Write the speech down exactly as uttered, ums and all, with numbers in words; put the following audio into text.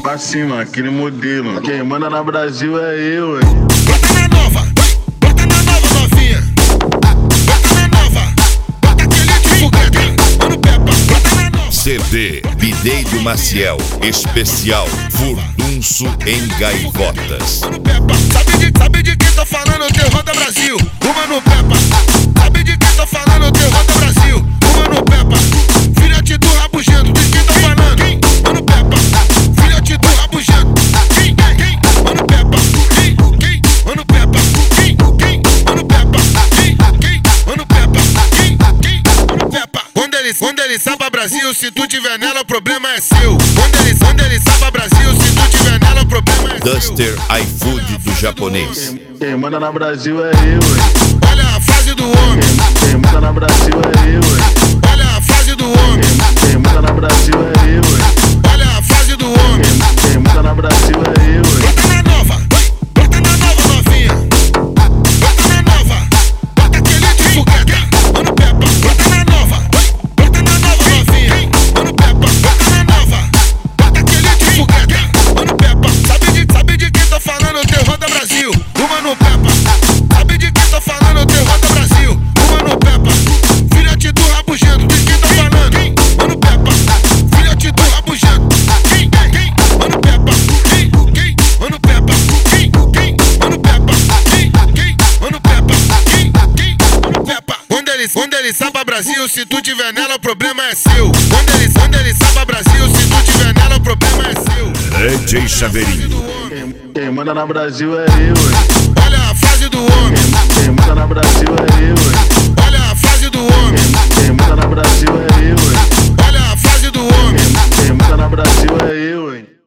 pra cima, aquele modelo. Quem manda na Brasil é eu, hein. Bota na nova, bota na nova novinha. Bota na nova, bota aquele de foguete. Mano Pepa, bota na nova. C D Bideiro Maciel, especial Furdunço em Gaivotas. Mano Pepa, sabe de, sabe de quem tô falando? O teu Roda Brasil. O Mano Pepa, sabe de quem tô falando? O teu Roda Brasil. O Mano Pepa, filhote do rabugento. De quem tô falando? Mano Pepa, filhote do rabugento. Quem, quem? Mano Pepa, quem, quem? Mano Pepa, quem, quem? Mano Pepa, quem, quem? Mano Pepa, quem, quem? Mano Pepa. Quando ele, quando ele sai pra Brasil, se tu tiver nela, o problema é seu. Quando ele, quando ele sai pra Brasil, se tu tiver nela, o problema é Duster iFood do japonês. Quem manda na Brasil é eu, hein. Olha a fase do homem. Quem manda na Brasil é eu, hein. Olha a fase do homem. Quem manda na Brasil é eu, hein. Olha a fase do homem. Quem manda na Brasil é eu, hein. Bota na nova, bota na nova novinha. Bota na nova, bota aquele de foguete. Mano Pepa, bota na nova, bota na nova novinha. Mano Pepa, bota na nova, bota aquele de foguete. Mano Pepa, sabe de, sabe de quem tô falando? O teu Roda Brasil. O Mano Pepa, sabe de quem tô falando? O teu Roda Brasil. O Mano Pepa, filhote do rabugento. De quem tô falando? Mano Pepa, filhote do rabugento. Quem, quem? Mano Pepa, quem, quem? Mano Pepa, quem, quem? Mano Pepa, quem, quem? Mano Pepa, quem, quem? Mano Pepa. Quando ele, quando ele sai pra Brasil, se tu tiver nela, o problema é seu. Quando ele, quando ele sai pra Brasil, se tu tiver nela, o problema é seu. D J Chaveirinho. Quem, quem manda na Brasil é eu, hein. Olha a fase do homem. Quem manda na Brasil é eu, hein. Olha a fase do homem. Quem manda na Brasil é eu, hein. Olha a fase do homem. Quem manda na Brasil é eu, hein.